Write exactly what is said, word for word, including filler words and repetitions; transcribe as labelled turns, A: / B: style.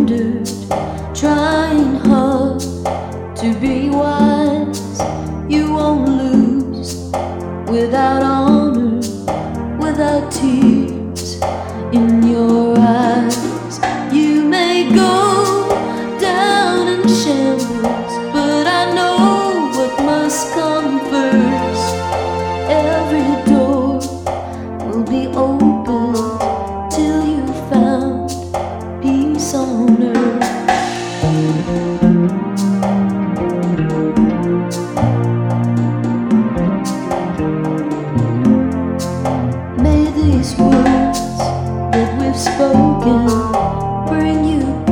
A: wandered, trying hard to be wise. You won't lose without honor, without tears in your eyes. You may go down in shambles, but I know what must come first. Every door will be opened till you found peace on earth.